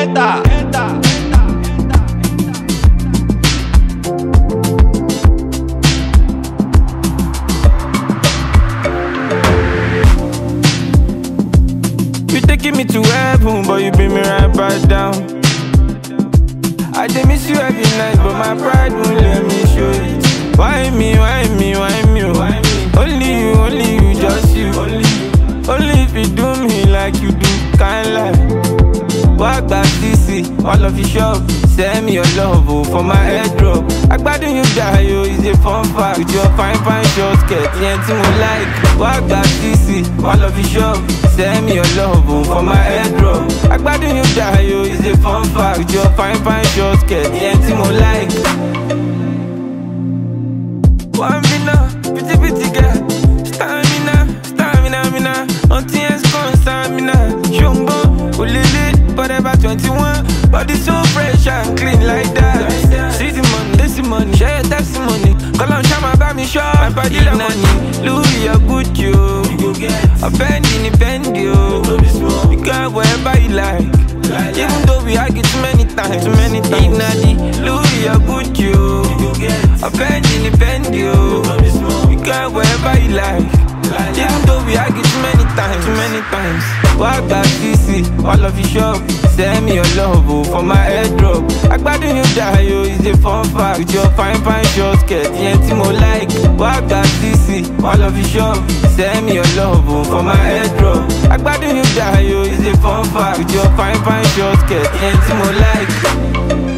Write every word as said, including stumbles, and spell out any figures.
enter, enter. You taking me to heaven, but you bring me right back down. I dey miss you every night, but my pride won't let me show it. Why me, why me, why me, why me? Only you, only you, just you. Only you. Only if you do me like you do, can't lie. Walk back C C, all of you shop. Send me your love oh, for my airdrop. Agbadun you die, yo, is a fun fact. With your fine, fine short skirt, the end thing we like. Walk back C C, all of you shop. Send me your love oh, for my airdrop. Agbadun you die, yo, is a fun fact. With your fine, fine short skirt, the end thing we like. One minute, pretty, pretty girl. Stamina, stamina, mina. Until it's gone, stamina. Shumbo, ulili, forever twenty-one. Body so fresh and clean like that. See the money, this the money, share your testimony. Call on Chama, buy me shop. My body like money. Louis, you're good, yo. I bend in the bend, yo. You can wherever you like. Even though we argue too many times, too many times. Louis, you're good, yo. I bend in the bend, yo. You can wherever you like. Even though we argue too many times, too many times. Walk back C C, all of you shop. Send me your love oh, for my airdrop. Agbadun you die, yo, is a fun fact. With your fine, fine short skirt, the end thing we like. Walk back C C, all of you shop. Send me your love oh, for my airdrop. Agbadun you die, yo, is a fun fact. With your fine, fine short skirt, the end thing we like.